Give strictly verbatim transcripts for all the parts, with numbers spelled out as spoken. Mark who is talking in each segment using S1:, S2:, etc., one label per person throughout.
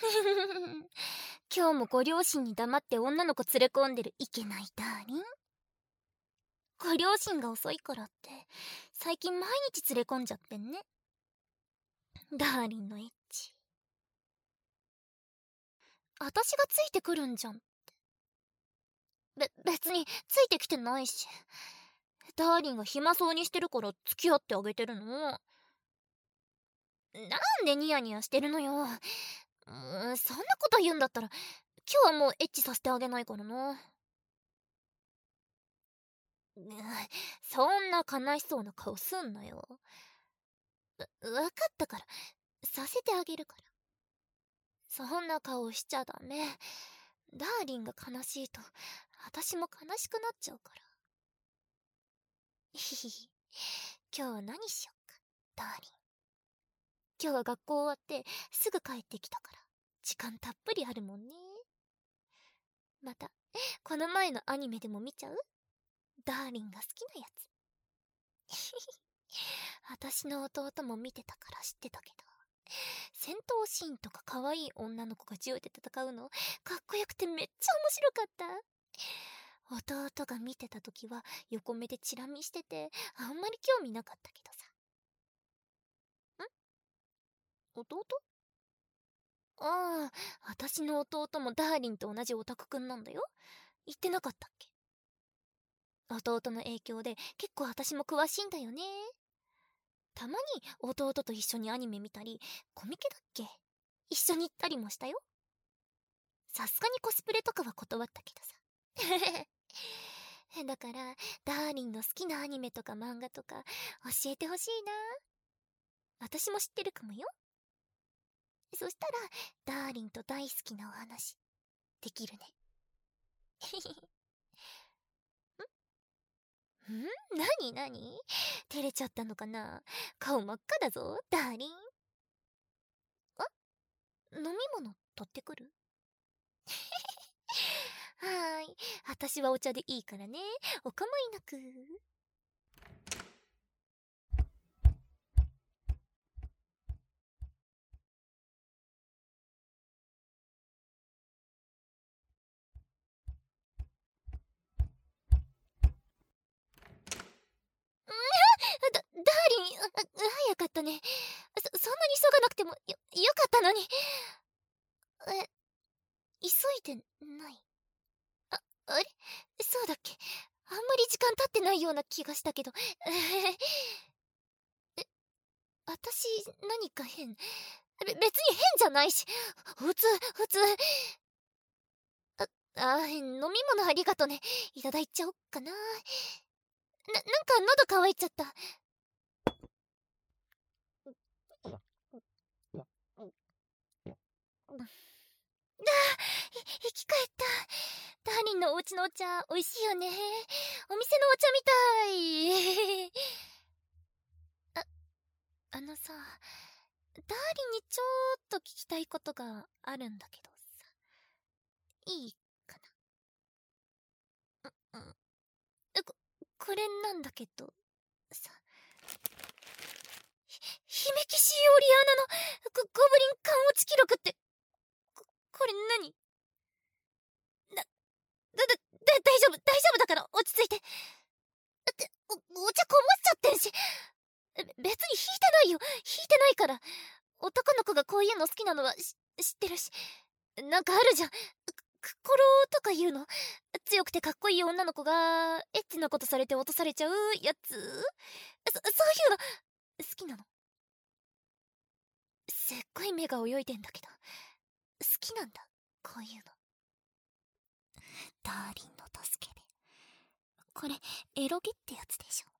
S1: 今日もご両親に黙って女の子連れ込んでるいけないダーリン。ご両親が遅いからって最近毎日連れ込んじゃってんね。ダーリンのエッチ。私がついてくるんじゃんって。べ、別についてきてないし。ダーリンが暇そうにしてるから付き合ってあげてるの。なんでニヤニヤしてるのよ。うん、そんなこと言うんだったら今日はもうエッチさせてあげないからな。うん、そんな悲しそうな顔すんなよ。わ、わかったから、させてあげるから。そんな顔しちゃダメ。ダーリンが悲しいと私も悲しくなっちゃうから。ひひひ。今日は何しよっか、ダーリン。今日は学校終わってすぐ帰ってきたから時間たっぷりあるもんね。またこの前のアニメでも見ちゃう？ダーリンが好きなやつ。私の弟も見てたから知ってたけど、戦闘シーンとか可愛い女の子が銃で戦うのかっこよくてめっちゃ面白かった。弟が見てた時は横目でチラ見しててあんまり興味なかったけどさ。ん？弟？ああ、私の弟もダーリンと同じオタクくんなんだよ。言ってなかったっけ？弟の影響で結構私も詳しいんだよね。たまに弟と一緒にアニメ見たり、コミケだっけ？一緒に行ったりもしたよ。さすがにコスプレとかは断ったけどさ。だから、ダーリンの好きなアニメとか漫画とか教えてほしいな。私も知ってるかもよ。そしたら、ダーリンと大好きなお話、できるね。ん？ん？なになに？照れちゃったのかな？顔真っ赤だぞ、ダーリン。あ？飲み物取ってくる？はーい。私はお茶でいいからね。お構いなく。だ、ダーリン、あ、早かったね。そ、そんなに急がなくてもよ、よかったのに。え、急いでない？あ、あれ？そうだっけ？あんまり時間経ってないような気がしたけど。え、私、何か変？べ、別に変じゃないし。普通、普通。あ、あ、飲み物ありがとね。いただいちゃおっかな。な、なんか喉乾いちゃった。ああ、生き返った。ダーリンのお家のお茶、美味しいよね。お店のお茶みたい。あ、あのさ、ダーリンにちょーっと聞きたいことがあるんだけどさ。いいかな？うん。え、こ、これなんだけど、さ。ひ、姫騎士オリアーナの、ゴ、ゴブリン勘落ち記録って、こ、これ何？だ、だ、だ、だ、大丈夫、大丈夫だから落ち着いて。だって、お、お茶こぼしちゃってんし。べ、別に引いてないよ。引いてないから。男の子がこういうの好きなのはし、知ってるし。なんかあるじゃん。く、クコロとかいうの。強くてかっこいい女の子が、エッチなことされて落とされちゃうやつ。そ、そういうの、好きなの。すっごい目が泳いでんだけど。好きなんだ。こういうの。ダーリンの助けで。これ、エロゲってやつでしょ。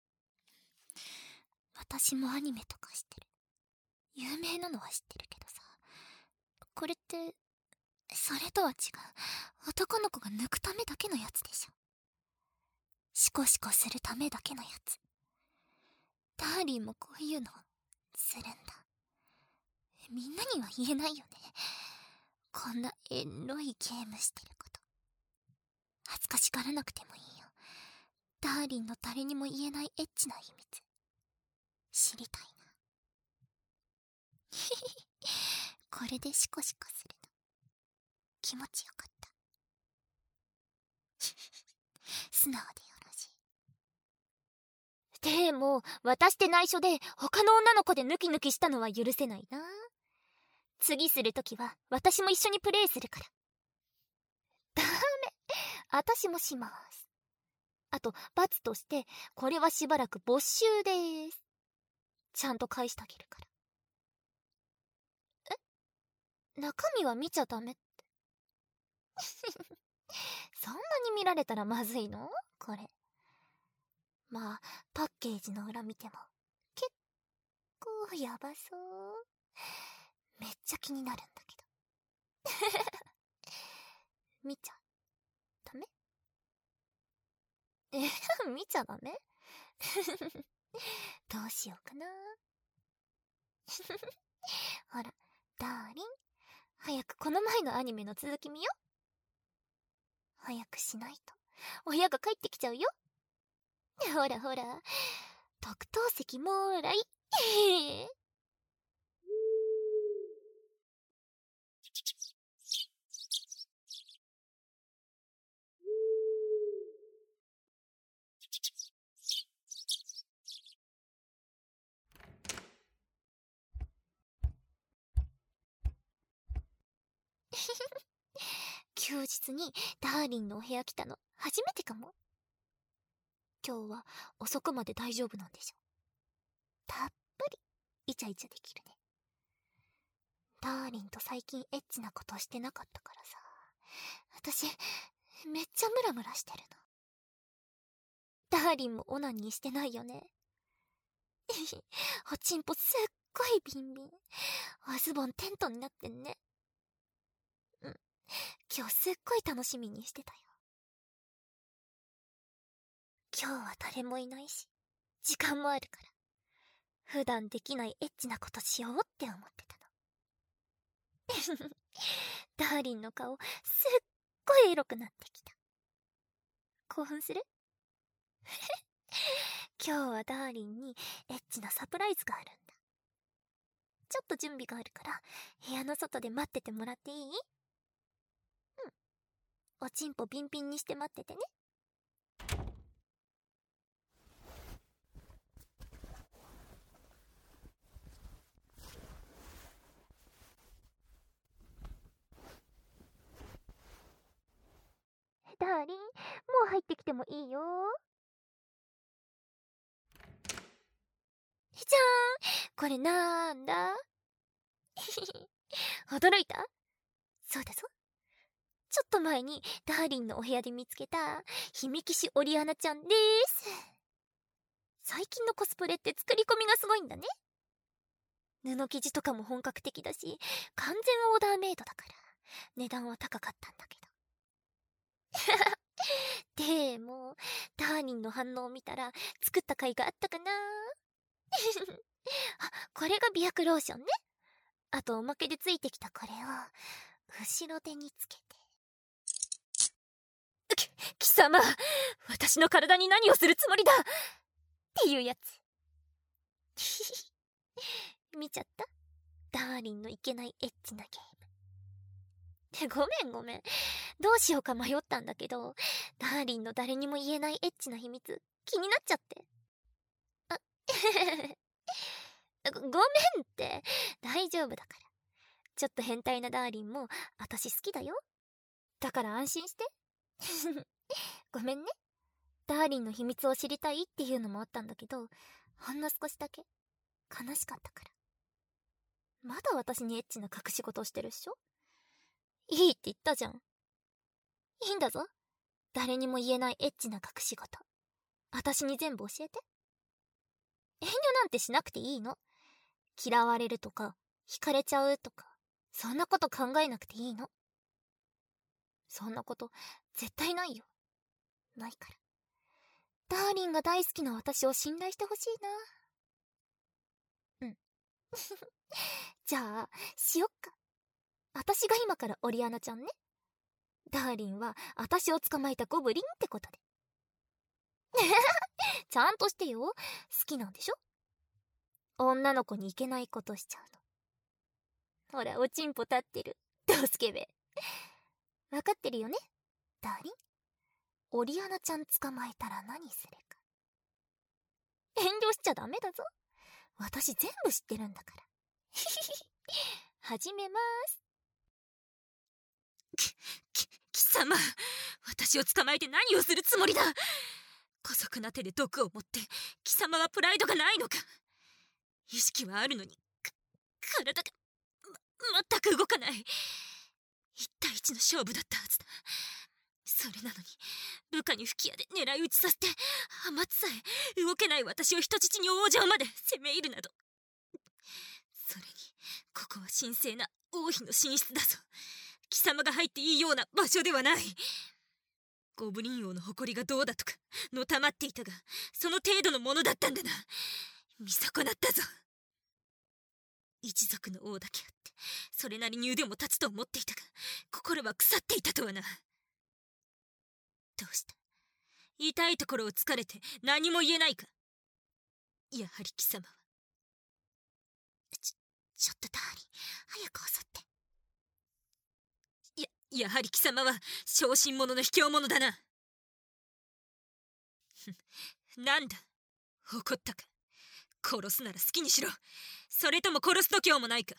S1: 私もアニメとか知ってる。有名なのは知ってるけどさ。これって、それとは違う。男の子が抜くためだけのやつでしょ。シコシコするためだけのやつ。ダーリンもこういうの、するんだ。みんなには言えないよね。こんなエロいゲームしてること。恥ずかしがらなくてもいいよ。ダーリンの誰にも言えないエッチな秘密。知りたいな。ひひひ。 これでシコシコするの気持ちよかった。素直でよろしい。でも渡して内緒で他の女の子でヌキヌキしたのは許せないな。次するときは私も一緒にプレイするから。ダメ、私もします。あと罰としてこれはしばらく没収でーす。ちゃんと返してあげるから。え、中身は見ちゃダメってそんなに見られたらまずいのこれ。まあパッケージの裏見ても結構ヤバそう。めっちゃ気になるんだけど見ちゃダメ？え見ちゃダメどうしようかなほらダーリン、早くこの前のアニメの続き見よ。早くしないと親が帰ってきちゃうよ。ほらほら、特等席もーらい休日にダーリンのお部屋来たの初めてかも。今日は遅くまで大丈夫なんでしょ。たっぷりイチャイチャできるね。ダーリンと最近エッチなことしてなかったからさ、私めっちゃムラムラしてるの。ダーリンもオナニーしてないよね。おちんぽすっごいビンビン、おズボンテントになってんね。うん、今日すっごい楽しみにしてたよ。今日は誰もいないし時間もあるから、普段できないエッチなことしようって思ってたの。ダーリンの顔すっごいエロくなってきた。興奮する？今日はダーリンにエッチなサプライズがあるんだ。ちょっと準備があるから部屋の外で待っててもらっていい？うん、おちんぽビンビンにして待っててね。ダーリン、もう入ってきてもいいよ。じゃーん、これなーんだ驚いた？そうだぞ。ちょっと前にダーリンのお部屋で見つけた姫騎士オリアナちゃんでーす。最近のコスプレって作り込みがすごいんだね。布生地とかも本格的だし、完全オーダーメイドだから値段は高かったんだけど。でもダーリンの反応を見たら作った甲斐があったかなあ、これが美白ローションね。あとおまけでついてきたこれを後ろ手につけて。き、貴様、私の体に何をするつもりだっていうやつ。見ちゃった？ダーリンのいけないエッチなゲーム。ごめんごめん。どうしようか迷ったんだけど、ダーリンの誰にも言えないエッチな秘密、気になっちゃって。あ、ご、ごめんって、大丈夫だから。ちょっと変態なダーリンも、私好きだよ。だから安心して。ごめんね。ダーリンの秘密を知りたいっていうのもあったんだけど、ほんの少しだけ悲しかったから。まだ私にエッチな隠し事をしてるっしょ？いいって言ったじゃん。いいんだぞ。誰にも言えないエッチな隠し事。私に全部教えて。遠慮なんてしなくていいの。嫌われるとか、惹かれちゃうとか、そんなこと考えなくていいの。そんなこと、絶対ないよ。ないから。ダーリンが大好きな私を信頼してほしいな。うん。じゃあ、しよっか。私が今からオリアナちゃんね。ダーリンは私を捕まえたゴブリンってことで。ちゃんとしてよ。好きなんでしょ？女の子にいけないことしちゃうほら、おちんぽ立ってる。ドスケベ。わかってるよね、ダーリン。オリアナちゃん捕まえたら何するか。遠慮しちゃダメだぞ。私全部知ってるんだから。ひひひ。始めまーす。
S2: き、き、貴様、私を捕まえて何をするつもりだ。姑息な手で毒を持って貴様はプライドがないのか。意識はあるのにか体が、ま、全く動かない。一対一の勝負だったはずだ。それなのに部下に吹き矢で狙い撃ちさせて、浜津さえ動けない私を人質に王城まで攻め入るなど。それにここは神聖な王妃の寝室だぞ。貴様が入っていいような場所ではない。ゴブリン王の誇りがどうだとかのたまっていたが、その程度のものだったんだな。見損なったぞ。一族の王だけあってそれなりに腕も立つと思っていたが、心は腐っていたとはな。どうした、痛いところを突かれて何も言えないか。やはり貴様は。
S1: ちょ、ちょっとダーリン、早く襲って。
S2: や、やはり貴様は小心者の卑怯者だな。なんだ、怒ったか。殺すなら好きにしろ。それとも殺す度胸もないか。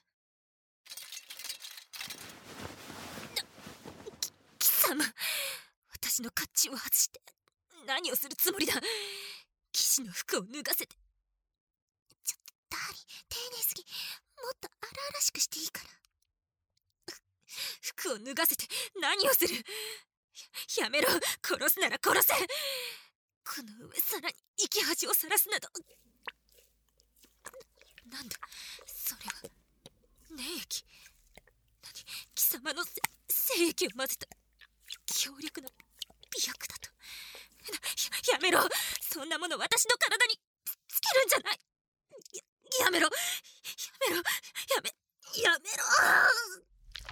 S2: き、貴様、私の甲冑を外して何をするつもりだ。騎士の服を脱がせて。
S1: ちょっとダーリン、丁寧すぎ。もっと荒々しくしていいから。
S2: 服を脱がせて何をする。 や, やめろ。殺すなら殺せ。この上さらに生き恥をさらすなど。なんだそれは。粘液。何、貴様の精液を混ぜた強力な美薬だと。や, やめろ。そんなもの私の体につけるんじゃない。や, やめろ。やめろ。やめやめろ。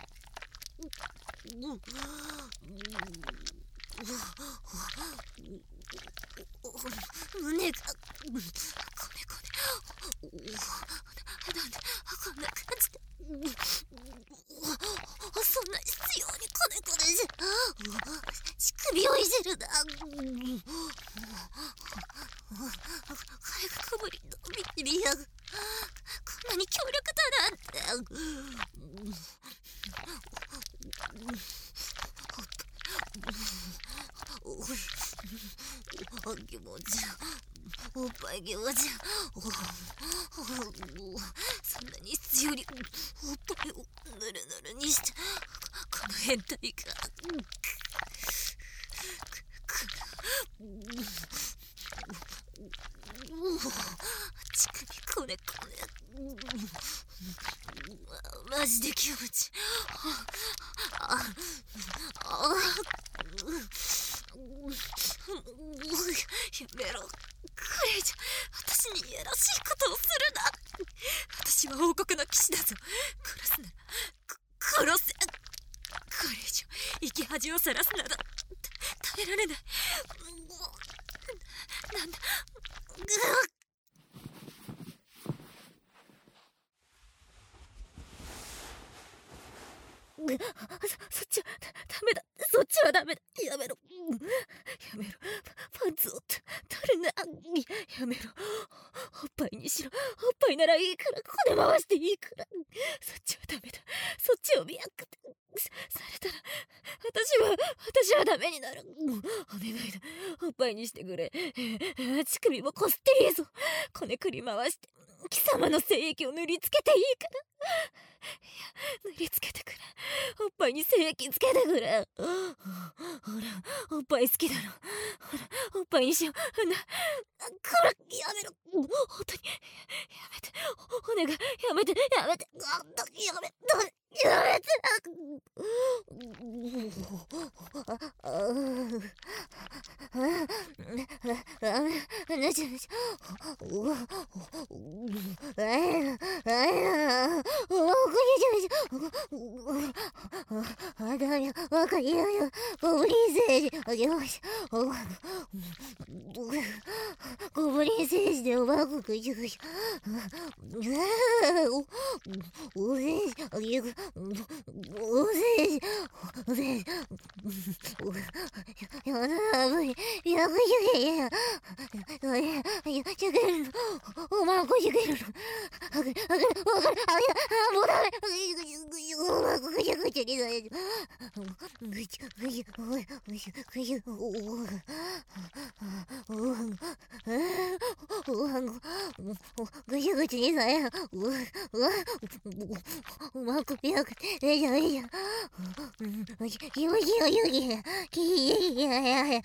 S2: 胸がこねこね。なんでこんな感じで。そんな必要にこねこねじゃ。乳首をいじるな。かゆくぶりのビリヤがこんなに強力だなんて。お気持ちおっぱい気持ちそんなに必要におっぱいをぬるぬるにしてこの変態が乳首こねこねマジで気持ちあああやめろ。これ以上私にいやらしいことをするな。私は王国の騎士だぞ。殺すなら殺せ。これ以上生き恥をさらすなど耐えられない。な、なんだ。そ、そっちはダメだ。そっちはダメだ。やめろ。やめろ。パンツを取るな。やめろ。おっぱいにしろ。おっぱいならいいから、ここで回していいから。そっちはダメだ。そっちを見やくてされたら私は私はダメになる。お願いだ。おっぱいにしてくれ。乳首もこすっていいぞ。こねくり回して貴様の精液を塗りつけていいから。塗りつけてくれ。おっぱいに精液つけてくれ。ほらおっぱい好きだろ。ほらおっぱいにしような。こらやめろ。本当にやめて。お願いやめてやめて。やめやめて。なちゃなちゃ。ああ、
S1: あだよ、わかりやよ、ゴブリン星人、あげましょ。ゴブリン星人でおばくくじゅくしょ。お星人、あげく、お星人、お星人、やだ、無理、やくじゅけや。それ、じゅけるの、おまんこじゅけるの。あかる、あかる、わかる、あ、もうダメ。おまんこぐちゃぐちゃになれる。ぐちゃぐちゃ、ぐちゃぐちゃ、おおおおわんご、ぐちゃぐちゃになれる。うわ、うわ、おまんこぴゃく、えじゃえじゃ。よしよしよし、きややや。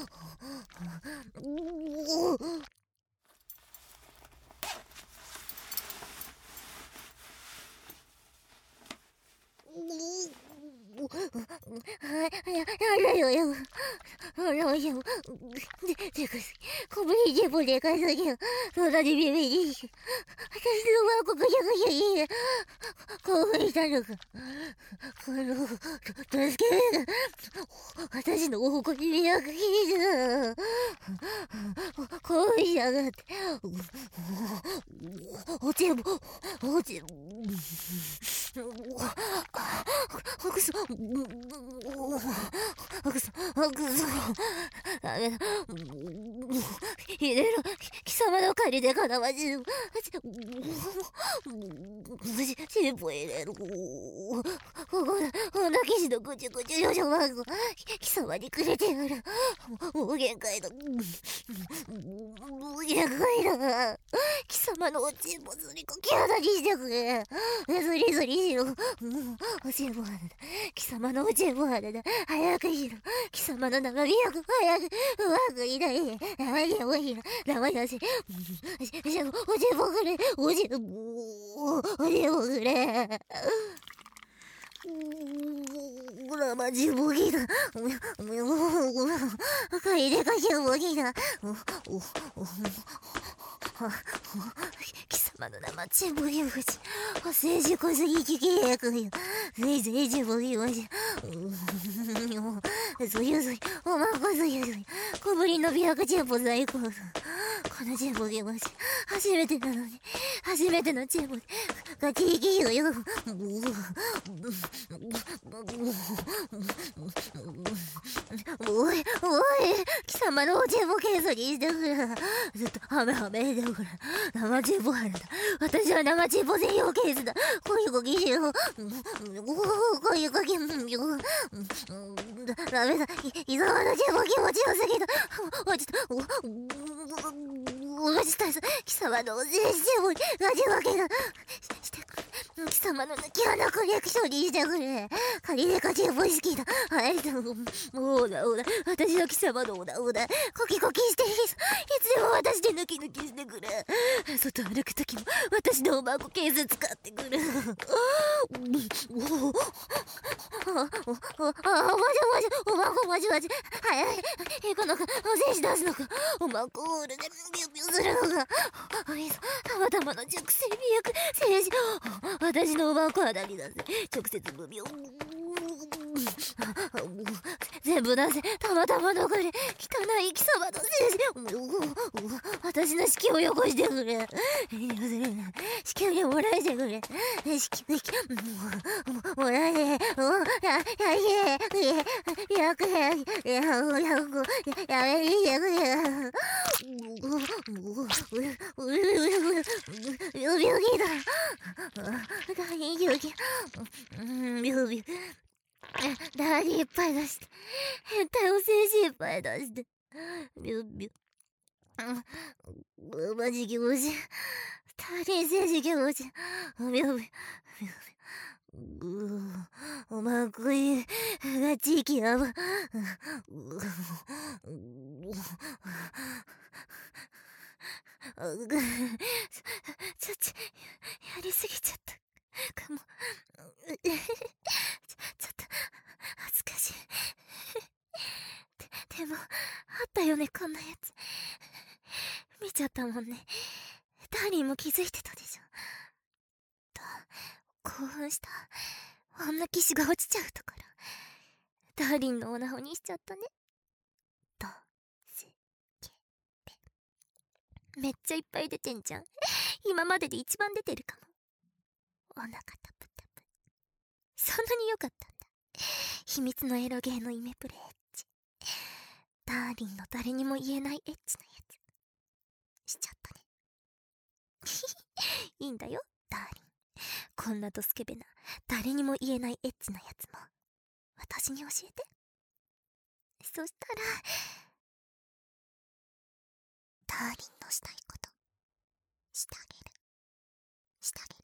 S1: やだよよ。あらよ。でかすぎ。こぶりじぼでかすぎよ。そんなにビビりし。私のワンコぐちゃぐちゃいいよ。興奮したのか。この、助ける。私のおこに迷惑気になる。興奮しやがって。おちぼ、おちぼ。あくそ、あくそ、あくそ、ダメだ。入れろ、貴様の借りでかなわじ。しんぽ入れろ。ここだ、こんな騎士のぐちゅぐちゅよしょマンゴ。貴様にくれてやる。もう限界だ。もう限界だ。貴様のおちんぽずりこき肌にしてくれ。ずりずりしろ。おちんぽ肌だ。貴様のおちんぽ肌だ。早くしろ。貴様の長みやく早く。うまくいない。長いおひら。長いやし。おちんぽくれ。おちんぽ。おちんぽくれ。ほら、まじぼぎだ。かいでかしぼぎだ。貴様の生ちぼぎぶち。政治こそ生ききれやくよ。政治ぼぎぶち。そゆそゆ、おまんこそゆそゆ。小ぶりのびやくチェンポ最高。このチェンポぎぶち。初めてなのに。初めてのチェンポで。ガキイキよよ。おい、おい、貴様のおちんぽケースにしてくれ。ずっとハメハメしてくれ。生チンポ腹だ。私は生チンポ専用ケースだ。こういうごきしよう。こういうごき、ダメだ。伊沢のチンポ気持ちよすぎた。落ちた。落ちた。貴様のおじいチンポにガチ分けだ。してくれ。貴様の抜き穴コレクションにしてくれ。仮でかチンポ好きだ。はい、もうだおだ。私は貴様のおだおだ。コキコキしていい。いつでも私で抜き抜きしてくれ。外歩くときも私のおまんこケース使ってくる。あ、あ、まじまじ、おまんこまじまじ。早い。え、このか、お精子出すのか。おまんこオールでビュービューするのか。あいつ、たまたまの熟成美薬、精子。私のおまんこ肌に出せ。直接ブビュー。全部出せ。たまたまのこれ。汚い貴様の精子。私の子宮をよこしてくれ。子宮をもらえてくれ。子宮、もらえ。や、や、や、や、くれ。や、や、やめにしてくれ。病気だ。大病気。病気。ダーリーいっぱい出して。変態を精子いっぱい出して。ビュビュ。マジ気持ちいい。ダーリー精子気持ちいい。ビュビュ。ビュビュ。おまんこいが地域やば。ちょ、ちょ、やりすぎちゃったかも。ちょ、ちょっと、恥ずかしい。で、でも、あったよね、こんなやつ。見ちゃったもんね。ダーリンも気づいてたでしょ。と、興奮した。女騎士が落ちちゃうところ。 ダーリンのオナホにしちゃったね。どすけべ。めっちゃいっぱい出てんじゃん。今までで一番出てるかも。お腹タプタプ。そんなに良かったんだ。秘密のエロゲーのイメプレエッチ。ダーリンの誰にも言えないエッチなやつしちゃったね。いいんだよダーリン。こんなドスケベな誰にも言えないエッチなやつも私に教えて。そしたらダーリンのしたいことしてあげるしてあげる